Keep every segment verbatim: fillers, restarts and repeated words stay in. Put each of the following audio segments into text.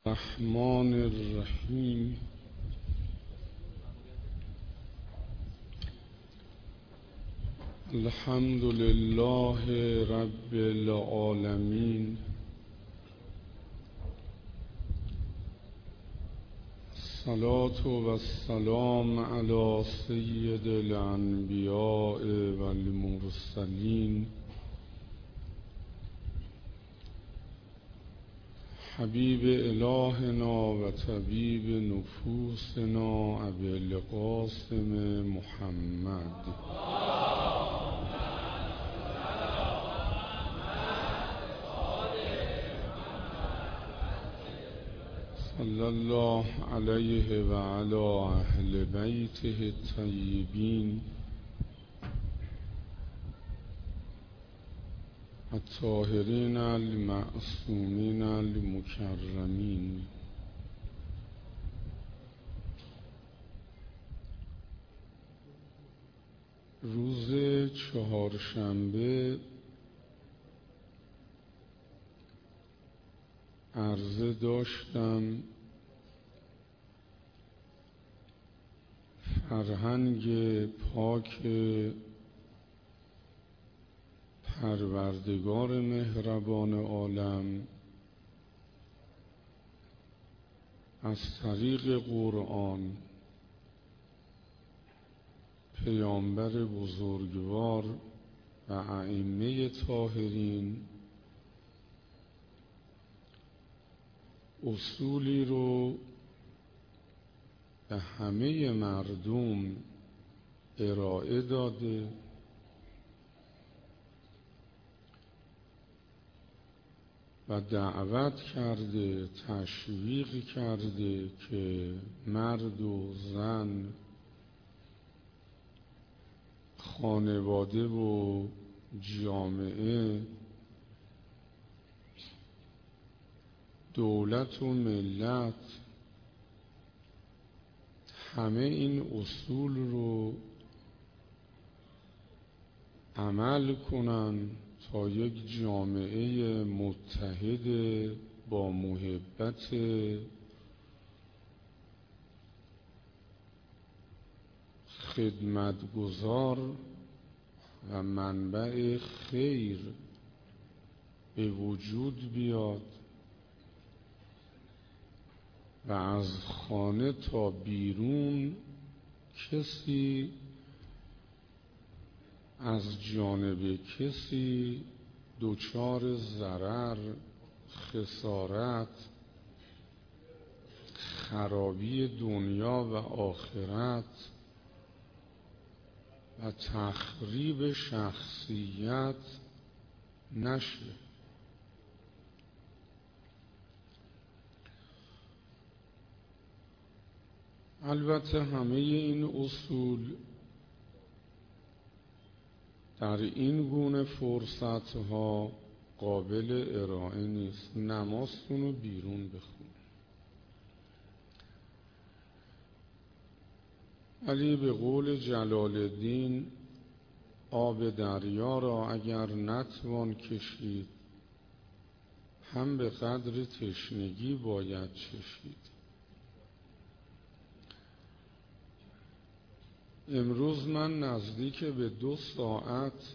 الرحمن الرحیم. الحمد لله رب العالمین، الصلاة و السلام علی سید الانبیاء و المرسلین، حبیب الهنا و طبیب نفوسنا ابی القاسم محمد. صلی الله علیه و علی اهل بیته الطیبین الطاهرین المعصومین المکرمین. روز چهارشنبه عرضه داشتم فرهنگ پاک پروردگار مهربان عالم از طریق قرآن پیامبر بزرگوار و ائمه طاهرین اصولی رو به همه مردم ارائه داده و دعوت کرده، تشویق کرده که مرد و زن، خانواده و جامعه، دولت و ملت همه این اصول رو عمل کنن تا یک جامعه متحد با محبت خدمتگزار و منبع خیر به وجود بیاد و از خانه تا بیرون کسی از جانب کسی دچار ضرر، خسارت، خرابی دنیا و آخرت و تخریب شخصیت نشه. البته همه این اصول در این گونه فرصتها قابل ارائه نیست. نمازتون رو بیرون بخون، ولی به قول جلال الدین آب دریا را اگر نتوان کشید هم به قدر تشنگی باید چشید. امروز من نزدیک به دو ساعت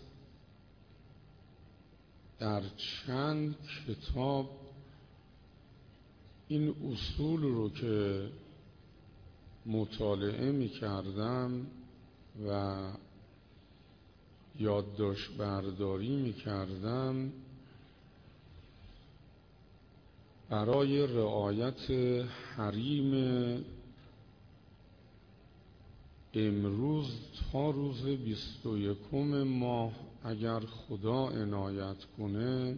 در چند کتاب این اصول رو که مطالعه می کردم و یادداشت برداری می کردم برای رعایت حریم امروز تا روز بیست و یکم ماه اگر خدا عنایت کنه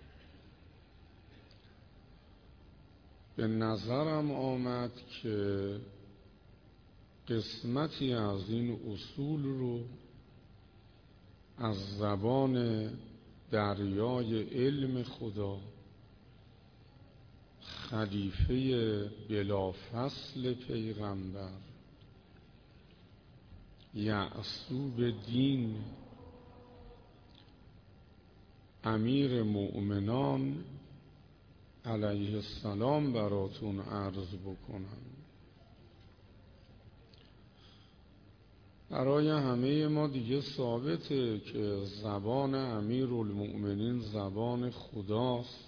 به نظرم آمد که قسمتی از این اصول رو از زبان دریای علم خدا، خلیفه بلافصل پیغمبر، یعصوب دین، امیر مؤمنان علیه السلام براتون عرض بکنم. برای همه ما دیگه ثابته که زبان امیرالمؤمنین زبان خداست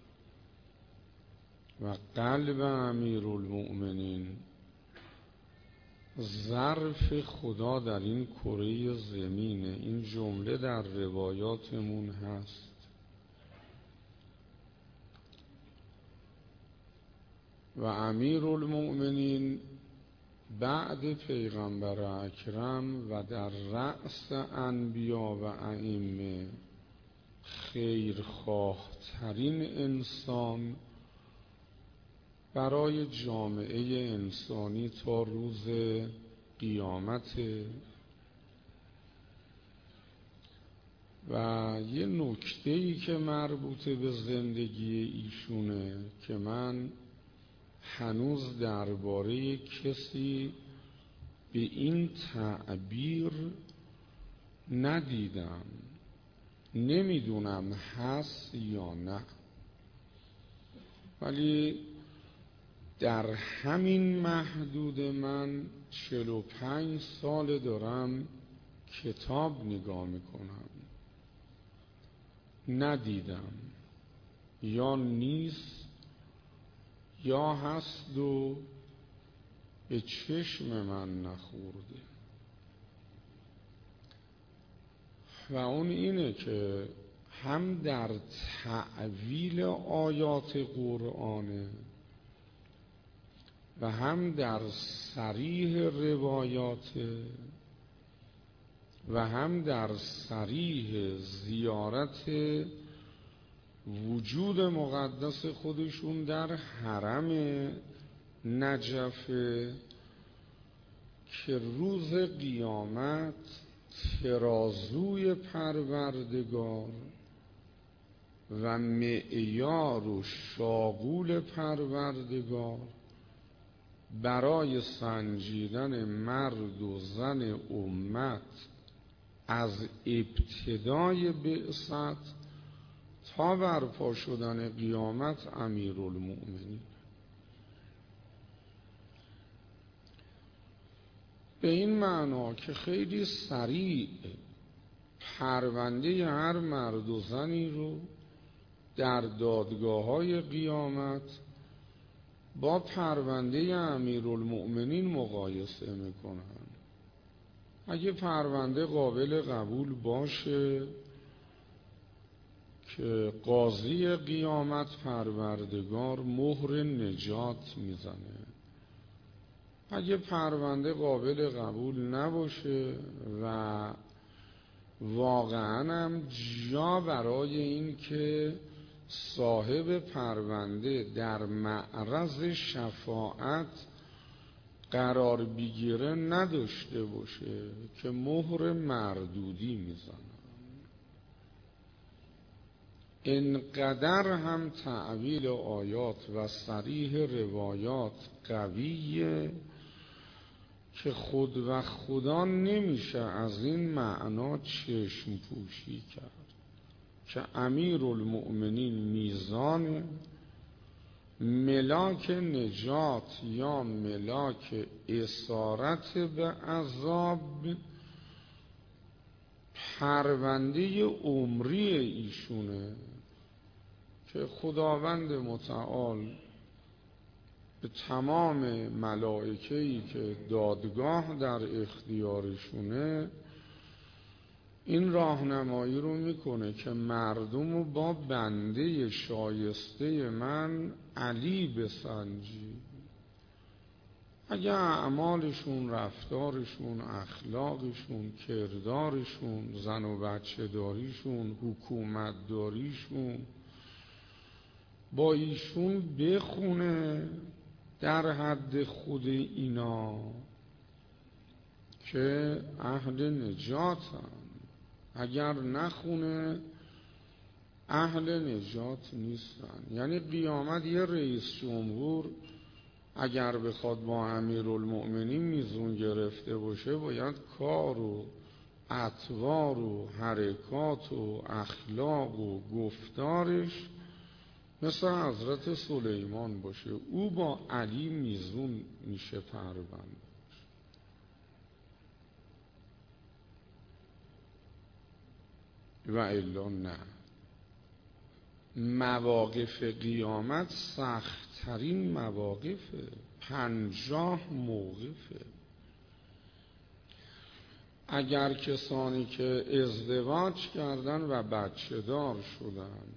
و قلب امیرالمؤمنین ظرف خدا در این کره زمینه. این جمله در روایاتمون هست. و امیرالمؤمنین بعد پیغمبر اکرم و در رأس انبیا و ائمه خیرخواه ترین انسان برای جامعه انسانی تا روز قیامت. و یه نکته‌ای که مربوط به زندگی ایشونه که من هنوز درباره کسی به این تعبیر ندیدم، نمیدونم هست یا نه، ولی در همین محدود من چهل و پنج سال دارم کتاب نگاه میکنم، ندیدم، یا نیست یا هست و به چشم من نخورده. و اون اینه که هم در تعویل آیات قرآنه و هم در صریح روایات و هم در صریح زیارت وجود مقدس خودشون در حرم نجف که روز قیامت ترازوی پروردگار و معیار و شاغول پروردگار برای سنجیدن مرد و زن امت از ابتدای بعثت تا برپا شدن قیامت امیرالمؤمنین. به این معنا که خیلی سریع پرونده هر مرد و زنی رو در دادگاه‌های قیامت با پرونده امیرالمؤمنین مقایسه میکنن. اگه پرونده قابل قبول باشه که قاضی قیامت پروردگار مهر نجات میزنه، اگه پرونده قابل قبول نباشه و واقعا هم جا برای این که صاحب پرونده در معرض شفاعت قرار بگیره نداشته باشه که مهر مردودی میزنه. اینقدر هم تعویل آیات و صریح روایات قویه که خود و خدا نمیشه از این معنا چشم پوشی کرد که امیرالمؤمنین میزان ملاک نجات یا ملاک اسارت به عذاب پرونده عمری ایشونه که خداوند متعال به تمام ملائکه‌ای که دادگاه در اختیارشونه این راهنمایی رو میکنه که مردم رو با بنده شایسته من علی بسنجی. اگه اعمالشون، رفتارشون، اخلاقشون، کردارشون، زن و بچه داریشون، حکومت داریشون با ایشون بخونه در حد خود اینا که اهل نجاتن، اگر نخونه اهل نجات نیستن. یعنی قیامت یه رئیس جمهور اگر بخواد با امیرالمؤمنین میزون گرفته باشه باید کار و اطوار و حرکات و اخلاق و گفتارش مثل حضرت سلیمان باشه، او با علی میزون میشه پرونده. و الا نه. مواقف قیامت سخت‌ترین مواقفه، پنجاه موقفه. اگر کسانی که ازدواج کردن و بچه دار شدن،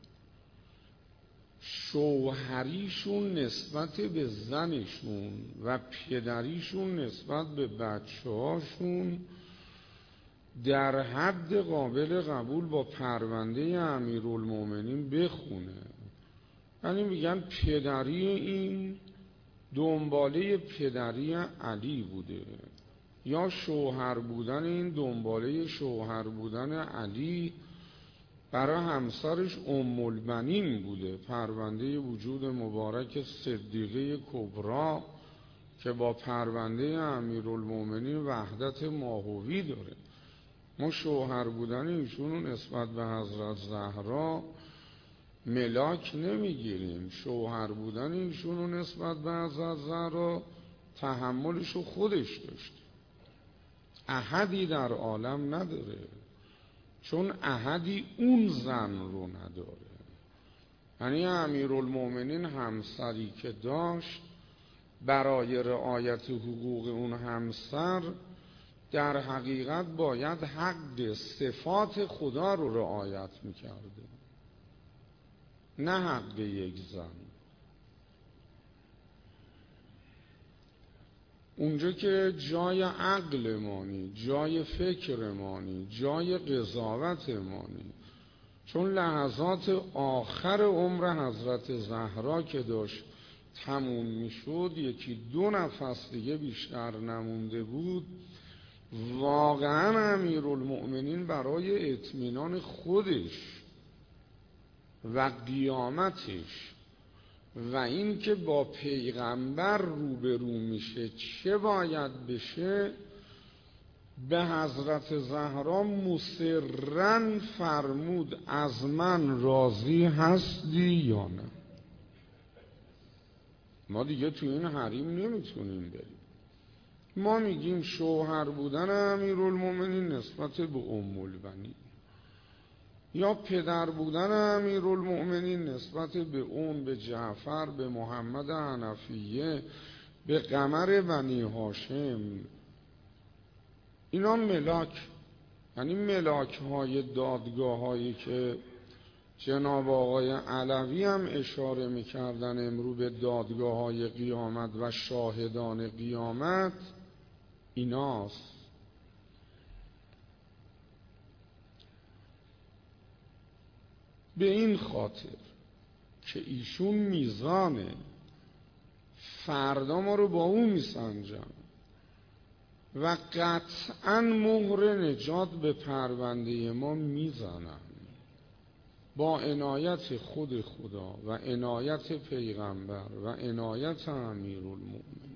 شوهریشون نسبت به زنشون و پدریشون نسبت به بچه هاشون در حد قابل قبول با پرونده امیرالمومنین بخونه. یعنی میگن پدری این دنباله پدری علی بوده، یا شوهر بودن این دنباله شوهر بودن علی برای همسرش ام البنین بوده، پرونده وجود مبارک صدیقه کبرا که با پرونده امیرالمومنین وحدت ماهوی داره. ما شوهر بودن ایشونو نسبت به حضرت زهرا ملاک نمیگیریم، شوهر بودن ایشونو نسبت به حضرت زهرا تحملشو خودش داشت، احدی در عالم نداره، چون احدی اون زن رو نداره. یعنی امیرالمومنین همسری که داشت برای رعایت حقوق اون همسر در حقیقت باید حق صفات خدا رو رعایت میکرده، نه حق یک زن. اونجا که جای عقل مانی، جای فکر مانی، جای قضاوت مانی، چون لحظات آخر عمر حضرت زهرا که داشت تموم میشد، یکی دو نفس دیگه بیشتر نمونده بود، واقعا امیرالمؤمنین برای اطمینان خودش و قیامتش و این که با پیغمبر روبرو میشه چه باید بشه، به حضرت زهرا مصرن فرمود از من راضی هستی یا نه؟ ما دیگه تو این حریم نمیتونیم بریم. ما میگیم شوهر بودن امیرالمومنین نسبت به ام البنین، یا پدر بودن امیرالمؤمنین نسبت به اون، به جعفر، به محمد حنفیه، به قمر بنی هاشم، اینا ملاک، یعنی ملاک های دادگاه هایی که جناب آقای علوی هم اشاره میکردن امرو به دادگاه های قیامت و شاهدان قیامت، ایناست. به این خاطر که ایشون میزانه، فردا ما رو با اون میسنجن و قطعا مهر نجات به پرونده ما میزنن با عنایت خود خدا و عنایت پیغمبر و عنایت امیرالمؤمنین.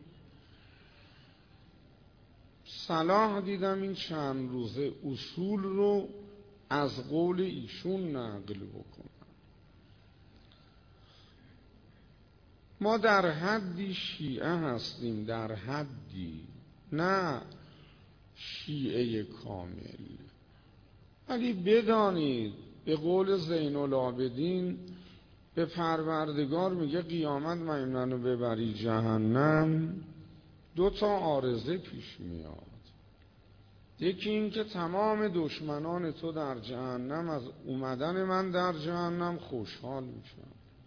صلاح دیدم این چند روزه اصول رو از قول ایشون نقل بکنم. ما در حدی شیعه هستیم، در حدی، نه شیعه کامل، ولی بدانید به قول زین العابدین به پروردگار میگه قیامت من منو ببری جهنم، دو تا عارضه پیش میاد. یکی این که تمام دشمنان تو در جهنم از اومدن من در جهنم خوشحال میشن،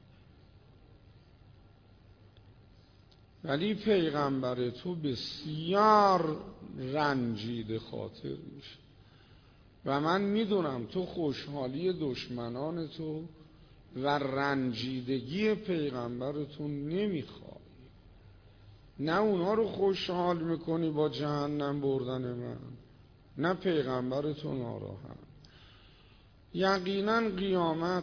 ولی پیغمبر تو بسیار رنجیده خاطر میشه و من میدونم تو خوشحالی دشمنان تو و رنجیدگی پیغمبرتون نمیخوای، نه اونا رو خوشحال میکنی با جهنم بردن من، نه پیغمبرتون ناراحت. یقینا قیامت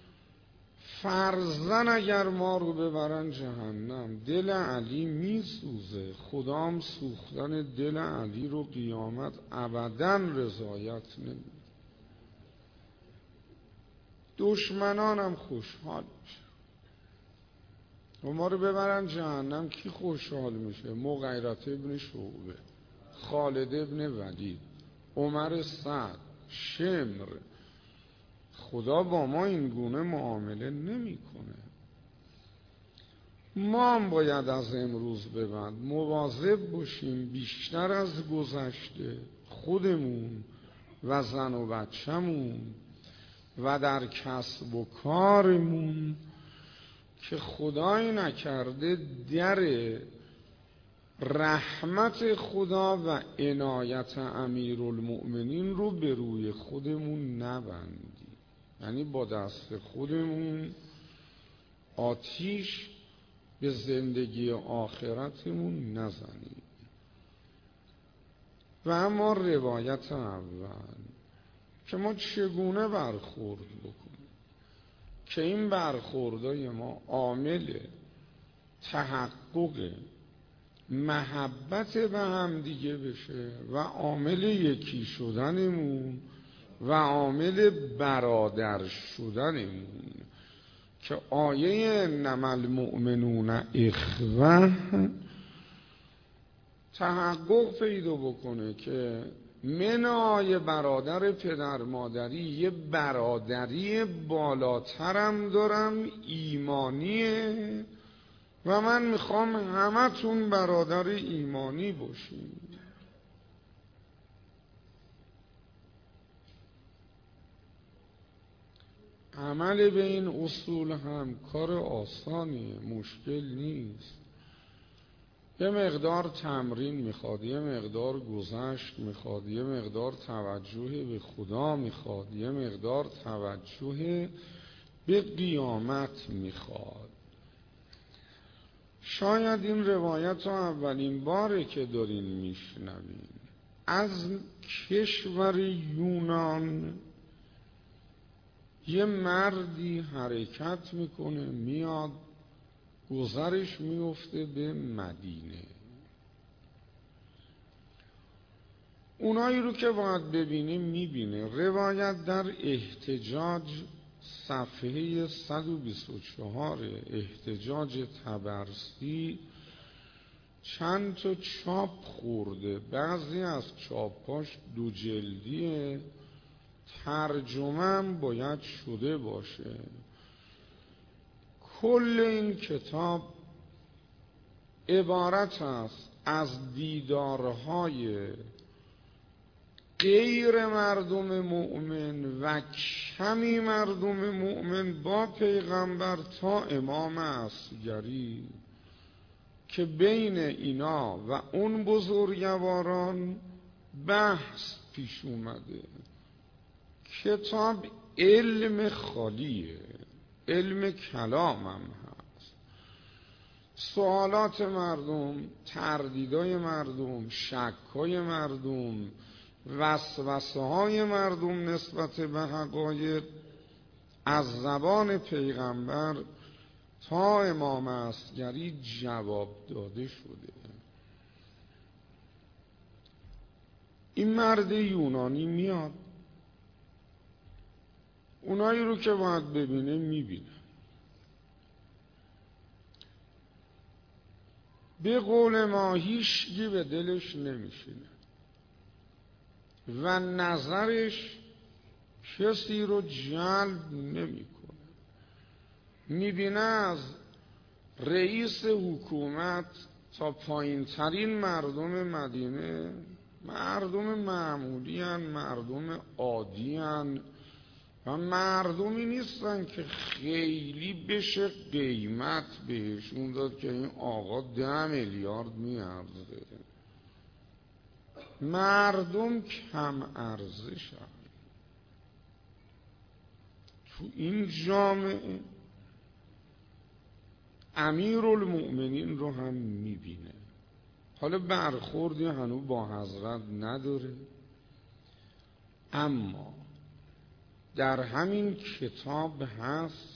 فرضاً اگر ما رو ببرن جهنم، دل علی میسوزه. خدام سوختن دل علی رو قیامت ابداً رضایت نمیده. دشمنانم خوشحال میشه. و ما رو ببرن جهنم کی خوشحال میشه؟ مغیرت ابن شعبه، خالد ابن ولید، عمر سعد، شمر. خدا با ما این گونه معامله نمیکنه. ما هم باید از امروز به بعد مواظب باشیم بیشتر از گذشته خودمون و زن و بچه‌مون و در کسب و کارمون که خدای نکرده در رحمت خدا و عنایت امیرالمؤمنین رو به روی خودمون نبندیم، یعنی با دست خودمون آتیش به زندگی آخرتمون نزنیم. و اما روایت اول که ما چگونه برخورد بکنیم که این برخوردای ما عامل تحقق محبت به هم دیگه بشه و عامل یکی شدنمون و عامل برادر شدنمون، که آیه انما المؤمنون اخوه تحقق پیدا بکنه که من آیه برادر پدر مادری یه برادری بالاترم دارم ایمانیه و من میخوام همتون برادر ایمانی باشیم. عمل به این اصول هم کار آسانیه، مشکل نیست. یه مقدار تمرین میخواد، یه مقدار گذشت میخواد، یه مقدار توجه به خدا میخواد، یه مقدار توجه به قیامت میخواد. شاید این روایت رو اولین باره که دارین میشنوین. از کشور یونان یه مردی حرکت میکنه، میاد گذرش میفته به مدینه. اونایی رو که باید ببینه میبینه. روایت در احتجاج صفحه صد و بیست و چهار احتجاج طبرسی چند تا چاپ خورده، بعضی از چاپاش دو جلدیه، ترجمه هم باید شده باشه. کل این کتاب عبارت است از دیدارهای غیر مردم مؤمن و کمی مردم مؤمن با پیغمبر تا امام اصغری، که بین اینا و اون بزرگواران بحث پیش اومده. کتاب علم خالیه، علم کلام هم هست. سوالات مردم، تردیدای مردم، شک‌های مردم، وسوسه‌های مردم نسبت به حقایق از زبان پیغمبر تا امام اصغری جواب داده شده. این مرد یونانی میاد، اونایی رو که باید ببینه میبینه. به قول ما هیچگی به دلش نمیشینه و نظرش کسی رو جلب نمیکنه. میبینه از رئیس حکومت تا پایین ترین مردم مدینه مردم معمولی هن، مردم عادی هن و مردمی نیستن که خیلی بشه قیمت بهشون داد که این آقا ده میلیارد میارزه. مردم کم ارزشن. تو این جامعه امیرالمؤمنین رو هم میبینه. حالا برخوردی هنوز با حضرت نداره، اما در همین کتاب هست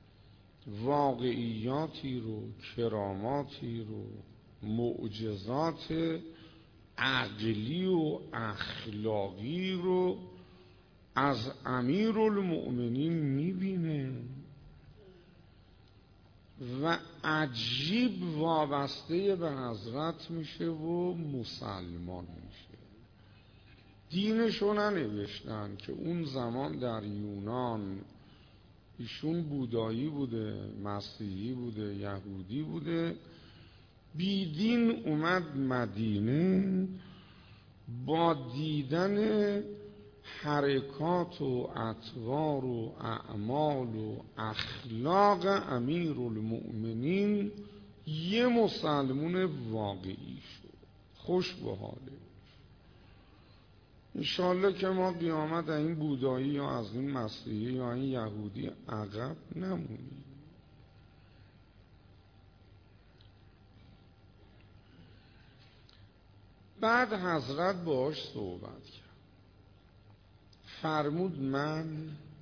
واقعیاتی رو، کراماتی رو، معجزات عقلی و اخلاقی رو از امیرالمؤمنین میبینه و عجیب وابسته به حضرت میشه و مسلمان میشه. دینشو ننوشتن که اون زمان در یونان ایشون بودایی بوده، مسیحی بوده، یهودی بوده، بیدین اومد مدینه، با دیدن حرکات و اطوار و اعمال و اخلاق امیرالمؤمنین یه مسلمون واقعی شد، خوش به حاله. انشالله که ما قیامت این بودایی یا از این مسیحی یا این یهودی عقب نمونیم. بعد حضرت باهاش صحبت کرد، فرمود من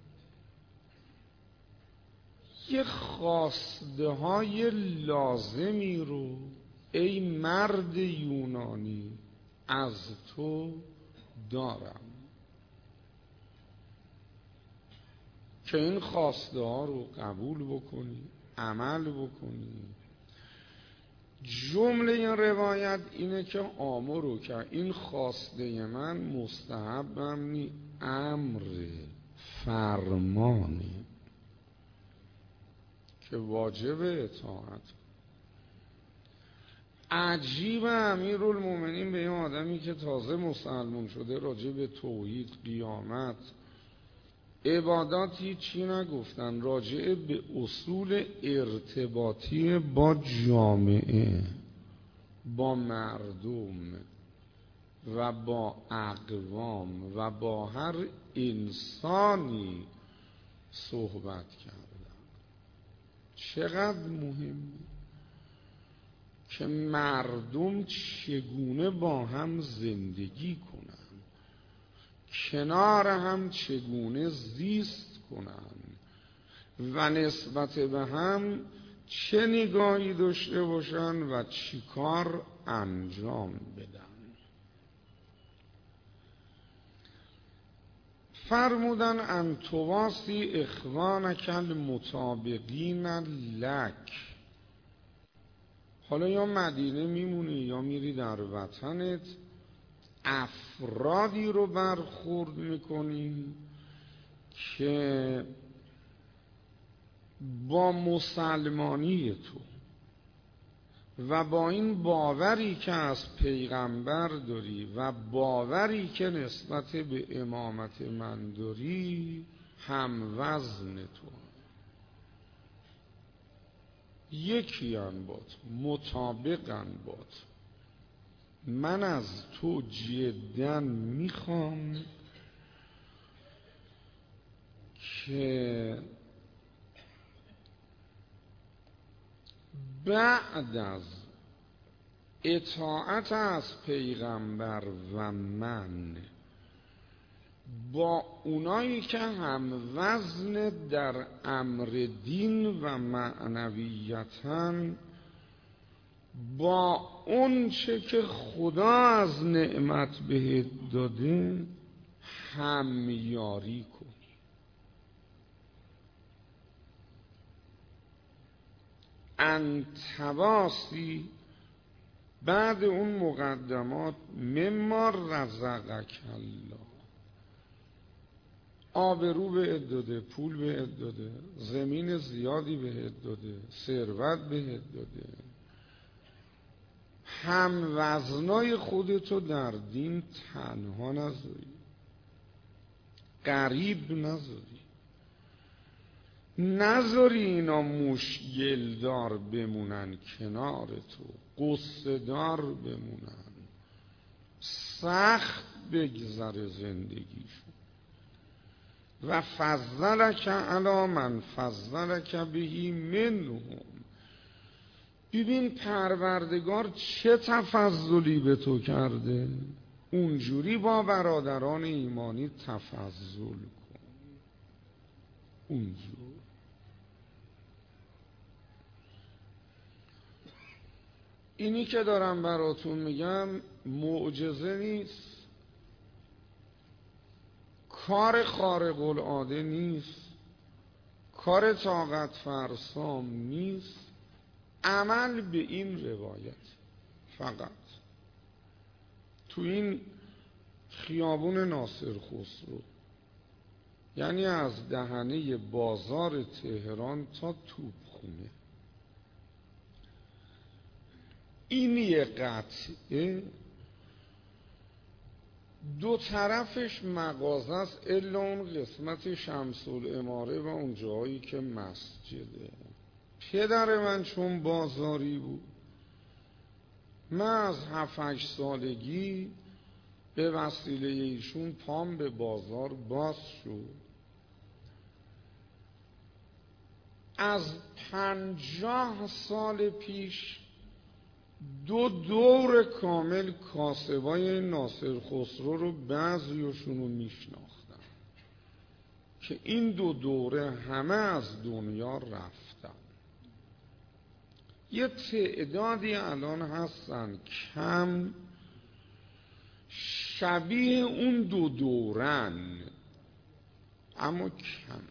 یه خواسته های لازمی رو ای مرد یونانی از تو دارم که این خواسته ها رو قبول بکنی، عمل بکنی. جمله این روایت اینه که آمرو که این خواسته من مستحبم نی، امر فرمانه که واجب اطاعت. عجیب امیرالمومنین به این آدمی که تازه مسلمان شده راجع به توحید، قیامت، عباداتی چی نگفتن، راجع به اصول ارتباطی با جامعه، با مردم و با اقوام و با هر انسانی صحبت کردن. چقدر مهمه که مردم چگونه با هم زندگی کنن، کنار هم چگونه زیست کنن و نسبت به هم چه نگاهی داشته باشن و چی کار انجام بدن. فرمودن ان تواسی اخوانک المطابقین لک. حالا یا مدینه میمونی یا میری در وطنت، افرادی رو برخورد میکنی که با مسلمانی تو و با این باوری که از پیغمبر داری و باوری که نسبت به امامت من داری هم وزن تو، یکی ان باد، مطابقن باد. من از تو جدا میخوام که بعد از اطاعت از پیغمبر و من با اونایی که هم وزن در امر دین و معنویتن، با اون چه که خدا از نعمت بهت داده همیاری کنی. انتواسی بعد اون مقدمات مما رزقک الله، آبرو بهت داده، پول بهت داده، زمین زیادی بهت داده، ثروت بهت داده، هم وزنای خودتو در دین تنها نذاری، غریب نذاری، نذاری اینا مشکل دار بمونن کنار تو، قصه دار بمونن، سخت بگذره زندگیشون. و فضلک علی من فضلک بهی منهم. ببین پروردگار چه تفضلی به تو کرده، اونجوری با برادران ایمانی تفضل کن. اونجور اینی که دارم براتون میگم معجزه نیست، کار خارق العاده نیست، کار طاقت فرسام نیست، عمل به این روایت فقط تو این خیابون ناصر خسرو، یعنی از دهنه بازار تهران تا توپخونه، این یه قطعه دو طرفش مغازه است الا اون قسمت شمس العماره و اون جایی که مسجده. پدر من چون بازاری بود، من از هفت هشت سالگی به وسیله ایشون پام به بازار باز شد. از پنجاه سال پیش دو دور کامل کاسبای ناصر خسرو رو بعضیشون رو میشناختن که این دو دوره همه از دنیا رفتن. یه تعدادی الان هستن کم شبیه اون دو دورن، اما کم.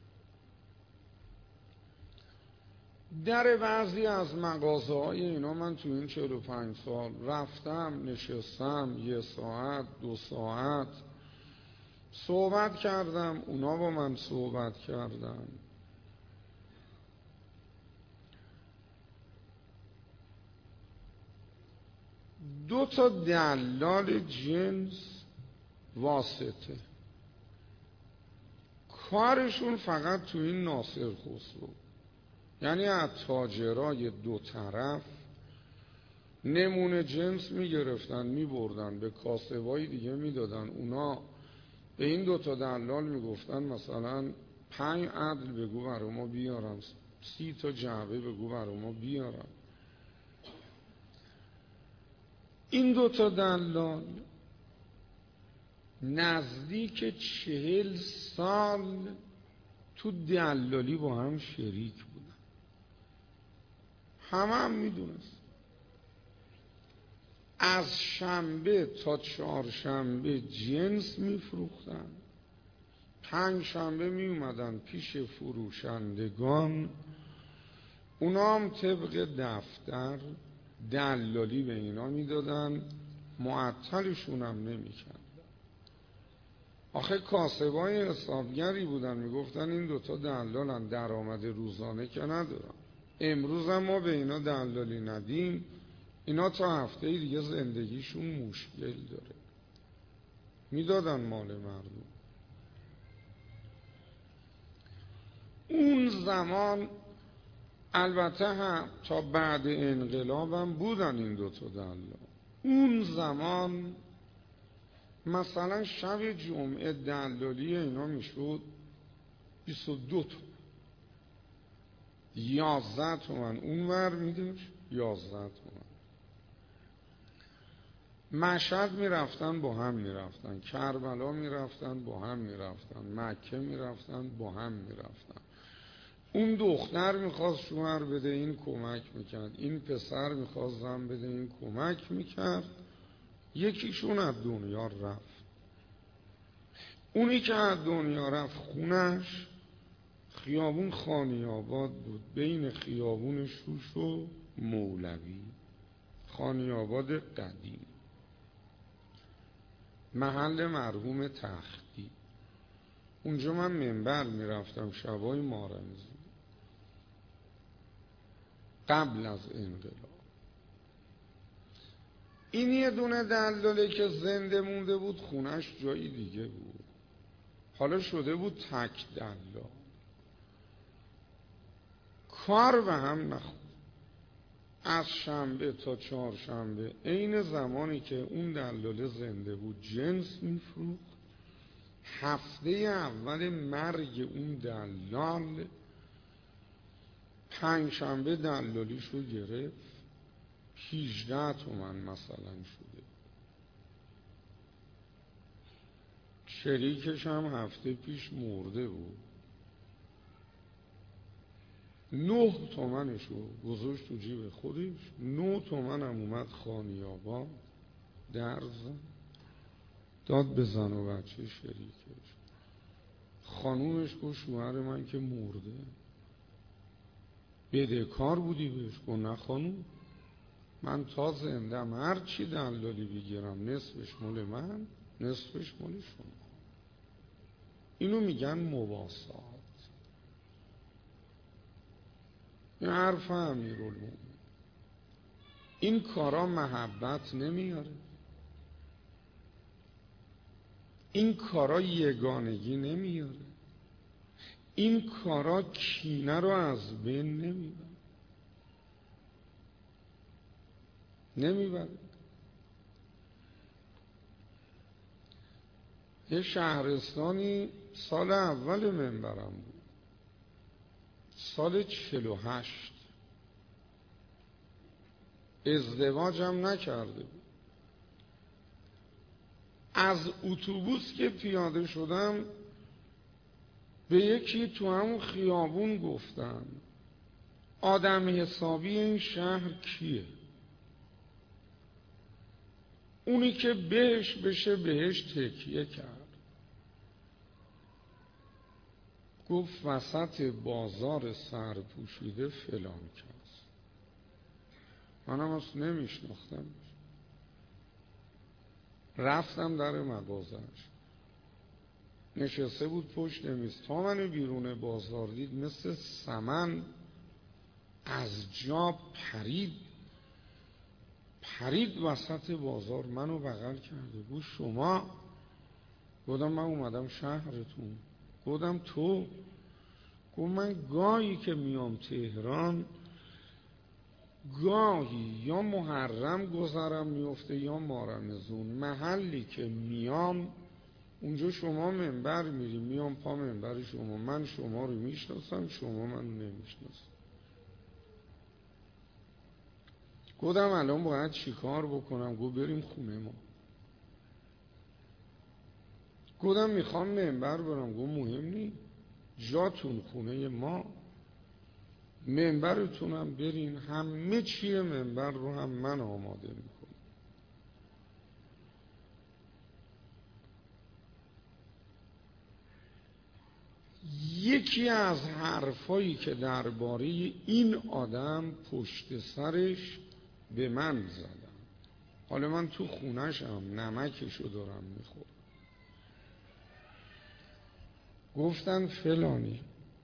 در بعضی از مغازه های اینا من تو این چهل و پنج سال رفتم نشستم یه ساعت دو ساعت صحبت کردم، اونا با من صحبت کردن. دو تا دلال جنس واسطه، کارشون فقط تو این ناصر خسرو، یعنی از تاجرای دو طرف نمونه جنس میگرفتن میبردن به کاسبای دیگه میدادن، اونا به این دو تا دلال میگفتن مثلا پنج عدل بگو برای ما بیارن، سی تا جعبه بگو برای ما بیارن. این دو تا دلال نزدیک چهل سال تو دلالی با هم شریک بودن، همه هم میدونست. از شنبه تا چهارشنبه جنس میفروختن، پنج شنبه میومدن پیش فروشندگان، اونا هم طبق دفتر دلالی به اینا میدادن، معطلشون هم نمیکردن. آخه کاسبای حسابگری بودن، میگفتن این دوتا دلالن درآمد روزانه که ندارن، امروز هم ما به اینا دلالی ندیم اینا تا هفته دیگه زندگیشون مشکل داره، میدادن مال مردم. اون زمان البته هم تا بعد انقلابم بودن این دوتا دلال. اون زمان مثلا شب جمعه دلالی اینا میشد بیست و دو تومن، یازده تومن اون ور میداشت، یازده تومن. مشهد میرفتن با هم میرفتن، کربلا میرفتن با هم میرفتن، مکه میرفتن با هم میرفتن. اون دختر میخواست شوهر بده این کمک میکرد، این پسر میخواست زن بده این کمک میکرد. یکیشون از دنیا رفت. اونی که از دنیا رفت خونش خیابون خانی‌آباد بود، بین خیابون شوش و مولوی، خانی‌آباد قدیم، محل مرحوم تختی. اونجا من منبر میرفتم شبای مارمزی قبل از انقلاب. این یه دونه دلاله که زنده مونده بود خونش جایی دیگه بود، حالا شده بود تک دلال. کار به هم نخورد. از شنبه تا چهارشنبه عین زمانی که اون دلاله زنده بود جنس میفروخت. هفته اول مرگ اون دلال پنج شنبه دلالیشو گرفت، هجده تومن مثلا شده. شریکش هم هفته پیش مرده بود، نه تومنشو گذاشت تو جیب خودش، نه تومن هم اومد خانی‌آباد در زد داد به زن و بچه شریکش. خانومش گفت شوهر من که مرده. بدهکار بودی بهش؟ گفت نه خانوم، من تا زندم هر چی دلالی بگیرم نصفش مال من، نصفش مال شما. اینو میگن مواسات. این حرف امیرالمومنین. این کارا محبت نمیاره، این کارا یگانگی نمیاره، این کارا کینه رو از بین نمیبره نمیبره یه شهرستانی سال اول منبرم بود، سال چل و هشت، ازدواجم نکرده بود. از اتوبوس که پیاده شدم به یکی تو همون خیابون گفتم آدم حسابی این شهر کیه؟ اونی که بهش بشه بهش تکیه کرد. گفت وسط بازار سرپوشیده فلان کس. منم اصلا نمیشناختم. رفتم در مغازه‌اش، نشسته بود پشت میز. تا منو بیرون بازار دید مثل سمن از جا پرید پرید وسط بازار، منو بغل کرده. بود شما؟ گفتم من اومدم شهرتون. گفتم تو؟ گفت من گاهی که میام تهران گاهی یا محرم گذرم میفته یا مارمزون، محلی که میام اونجا شما منبر میری، میام پا منبر شما، من شما رو میشناسم، شما من نمیشناسم. گفتم الان باید چی کار بکنم؟ گفت بریم خونه ما. گفتم میخوام منبر برم. گفت مهم نی، جاتون خونه ما، منبرتونم برین، همه چیه منبر رو هم من آماده میکنم. یکی از حرفایی که درباره این آدم پشت سرش به من زدم، حالا من تو خونه‌شم نمکشو دارم میخورم. گفتن فلانی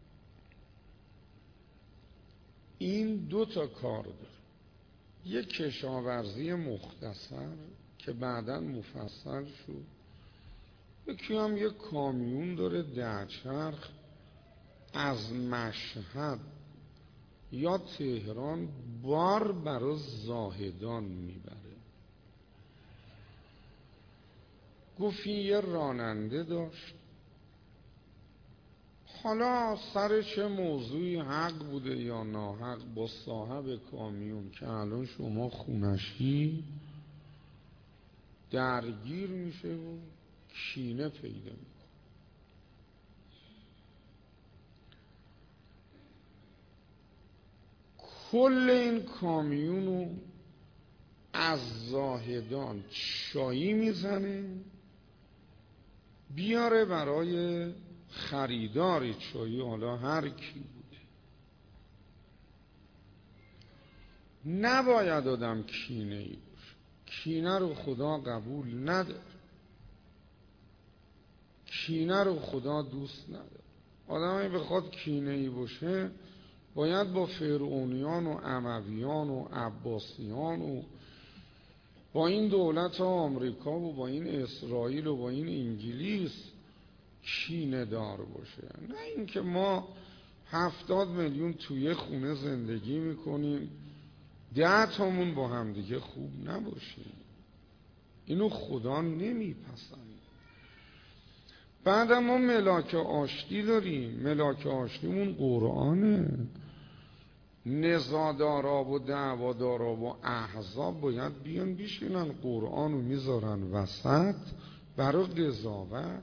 این دو تا کار داره، یک کشاورزی مختصر که بعداً مفصل شد، یکی هم یک کامیون داره ده چرخ از مشهد یا تهران بار برای زاهدان میبره. گفت یه راننده داشت، حالا سر چه موضوعی حق بوده یا ناحق با صاحب کامیون که الان شما خونشی درگیر میشه و کینه پیدا میکنه. کل این کامیونو از زاهدان چایی میزنه بیاره برای خریدار چایی، حالا هر کی بوده. نباید آدم کینه ای باشه، کینه رو خدا قبول نداره، کینه رو خدا دوست نداره. آدم اگه بخواد کینه ای باشه باید با فرعونیان و امویان و عباسیان و با این دولت آمریکا و با این اسرائیل و با این انگلیس کینه دار باشه. نه اینکه ما هفتاد میلیون توی خونه زندگی میکنیم ده تامون با همدیگه خوب نباشیم. اینو خدا نمیپسند. بعد ما ملاک آشتی داریم، ملاک آشتیمون قرآنه. نزادارا و دعوادارا و احزاب باید بیان بیشینن قرآن رو میذارن وسط برای قضاوت،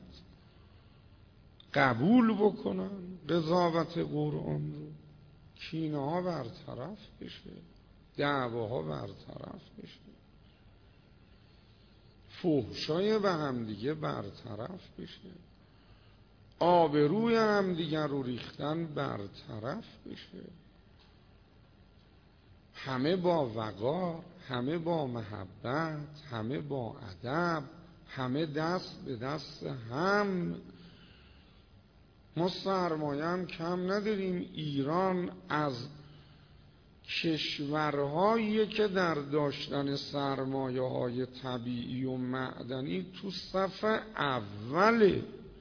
قبول بکنن قضاوت قرآن رو، کینه ها برطرف بشه، دعواها برطرف بشه، فحشای به همدیگه برطرف بشه، آبروی همدیگه رو ریختن برطرف بشه. همه با وقار، همه با محبت، همه با ادب، همه دست به دست هم. ما سرمایه هم کم نداریم. ایران از کشورهایی که در داشتن سرمایه های طبیعی و معدنی تو صف اوله.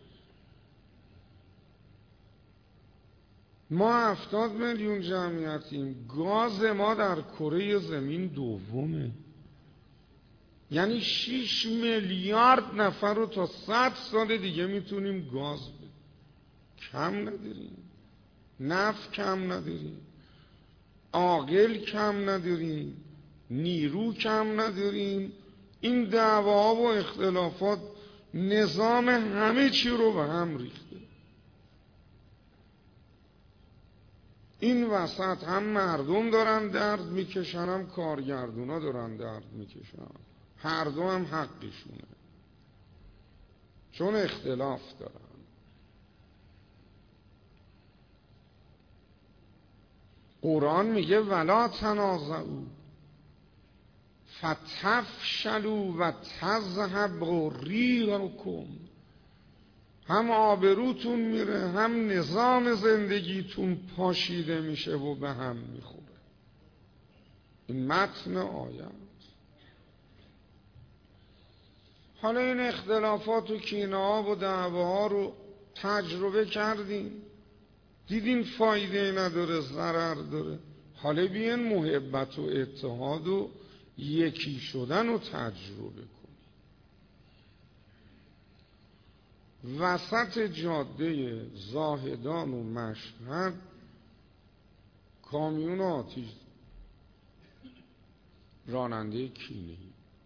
ما هفتاد میلیون جمعیتیم، گاز ما در کره زمین دومه. یعنی شش میلیارد نفر رو تا صد سال دیگه میتونیم گاز بدیم. کم نداریم، نفت کم نداریم، عاقل کم نداریم، نیرو کم نداریم. این دعواها و اختلافات نظام همه چی رو به هم ریخته. این وسط هم مردم دارن درد میکشن، هم کارگردونا دارن درد میکشن. هر دو هم حقشونه، چون اختلاف دارن. قرآن میگه ولا تنازعوا فتفشلوا و تذهب ریحکم. هم آبروتون میره، هم نظام زندگیتون پاشیده میشه و به هم میخوره. این متن آیه. حالا این اختلافات و کینه ها و دعواها رو تجربه کردیم، دیدیم فایده نداره، ضرر داره. حالا بیاین محبت و اتحاد و یکی شدن رو تجربه کنیم. وسط جاده زاهدان و مشهد کامیون آتیش، راننده کینه‌ای،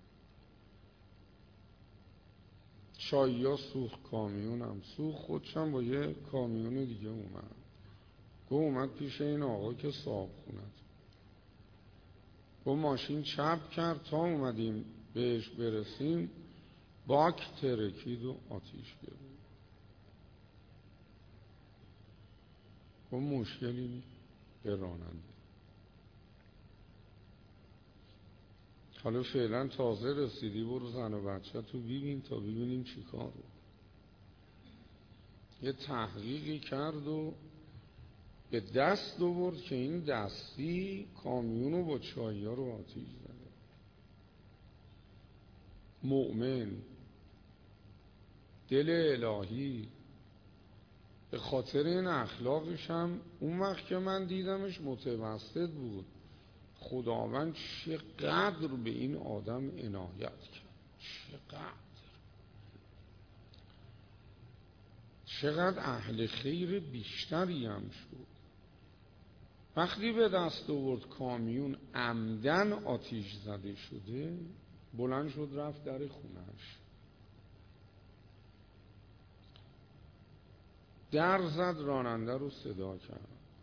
چایی ها سوخت، کامیون هم سوخت. خودشم با یه کامیون دیگه اومد. گو اومد پیش این آقا که صاحب خونت، گو ماشین چپ کرد تا اومدیم بهش برسیم باک ترکید و آتیش گرفت. گو مشکلی نیست به راننده. حالا فعلا تازه رسیدی، برو زن و بچه تو ببین تا ببینیم چی کار رو. یه تحقیقی کرد و به دست آورد که این دستی کامیونو با چایی ها رو آتیش زده. مؤمن، دل الهی، به خاطر این اخلاقش هم اون وقت که من دیدمش متوسط بود. خداوند چقدر به این آدم عنایت کرد، چقدر چقدر اهل خیر بیشتری هم شد. وقتی به دست آورد کامیون عمدن آتیش زده شده، بلند شد رفت در خونش، در زد، راننده رو صدا کرد.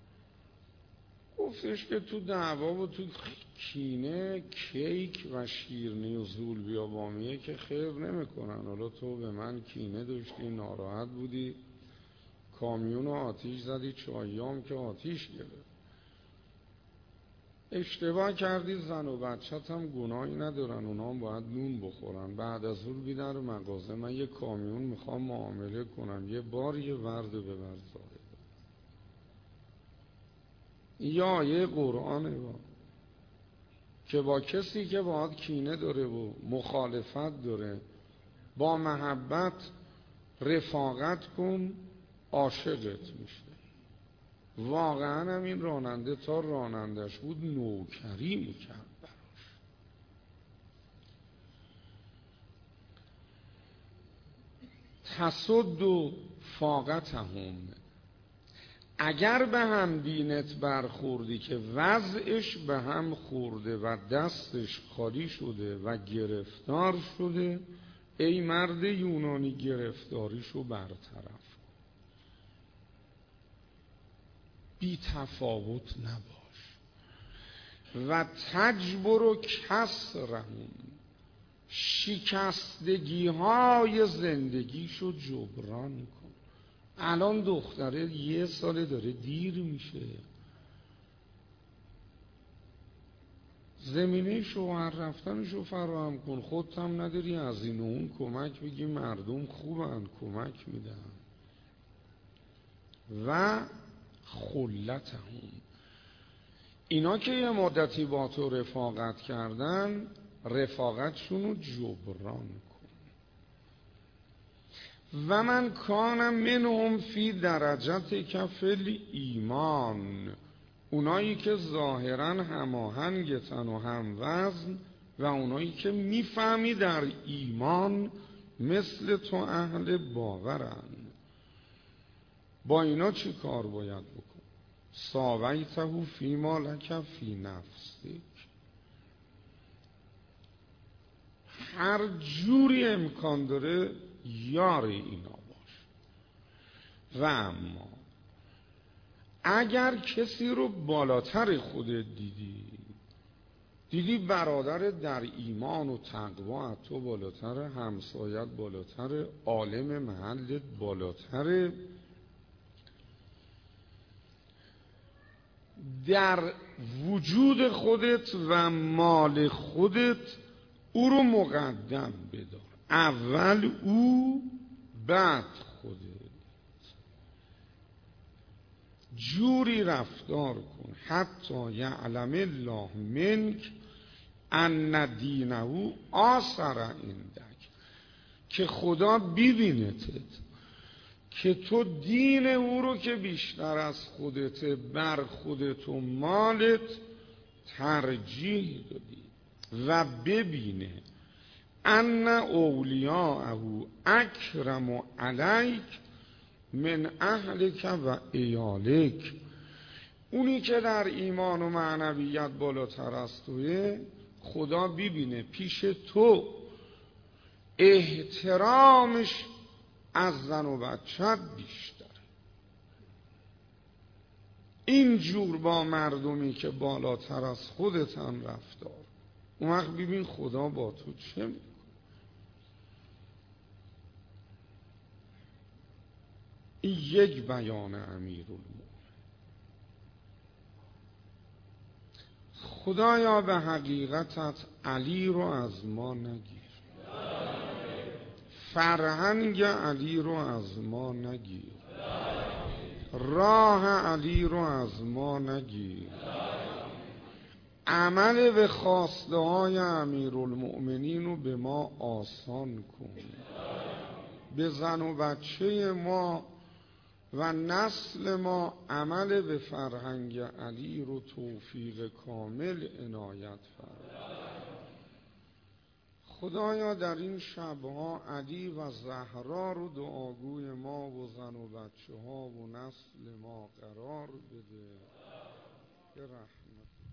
گفتش که تو دعوا و تو کینه کیک و شیرنی و زول بیابامیه که خیر نمیکنن. حالا تو به من کینه داشتی، ناراحت بودی، کامیون رو آتیش زدی، چاییام که آتیش گرفت. اشتباه کردی، زن و بچت هم گناهی ندارن، اونا هم باید نون بخورن. بعد از ظهر بی در مغازه من یه کامیون میخوام معامله کنم، یه بار یه ورد ببر زاهد. یا یه قرآنه با که با کسی که باید کینه داره و مخالفت داره با محبت رفاقت کن، عاشقت میشه. واقعا هم این راننده تا رانندش بود نوکری میکرد براش. تصد و فاقتهم، اگر به هم دینت برخوردی که وضعش به هم خورده و دستش خالی شده و گرفتار شده، ای مرد یونانی گرفتاریشو برطرف، بی تفاوت نباش. و تجبر و کسرهم، شکستگی های زندگیشو جبران کن. الان دختره یه ساله داره دیر میشه، زمینه شوهر رفتنشو فراهم کن، خودت هم نداری از این و اون کمک بگی مردم خوبن کمک میدن. و خلتهم، اینا که یه مدتی با تو رفاقت کردن، رفاقتشونو جبران کن. و من کان منهم فی درجت کفل ایمان، اونایی که ظاهرا هماهنگتن و هم وزن، و اونایی که میفهمی در ایمان مثل تو اهل باورن. با اینا چی کار باید بکن؟ ساویته فیما لک فی نفسک، هر جوری امکان داره یار اینا باش. و اما اگر کسی رو بالاتر خودت دیدی، دیدی برادر در ایمان و تقوا از تو بالاتر، همسایت بالاتر، عالم محلت بالاتر، در وجود خودت و مال خودت او رو مقدم بدار، اول او بعد خودت. جوری رفتار کن حتی یعلم الله منک ان دینه آثر عندک، که خدا ببینتت که تو دین او رو که بیشتر از خودت بر خودت و مالت ترجیح دادی، و ببینه ان اولیاءه اکرم علیک من اهلک و عیالک، اونی که در ایمان و معنویت بالاتر از توه، خدا ببینه پیش تو احترامش از زن و بچت بیشتره. این جور با مردمی که بالاتر از خودتن رفتار، اون وقت ببین خدا با تو چه میکنه. این یک بیان امیرالمومنین. خدایا به حقیقتت علی رو از ما نگیر، فرهنگ علی رو از ما نگیر، راه علی رو از ما نگیر، عمل به خواسته های امیرالمؤمنین رو به ما آسان کن، به زن و بچه ما و نسل ما عمل به فرهنگ علی رو توفیق کامل عنایت فرما. خدایا در این شبها علی و زهرا رو دعاگوی ما و زن و بچه ها و نسل ما قرار بده به رحمت.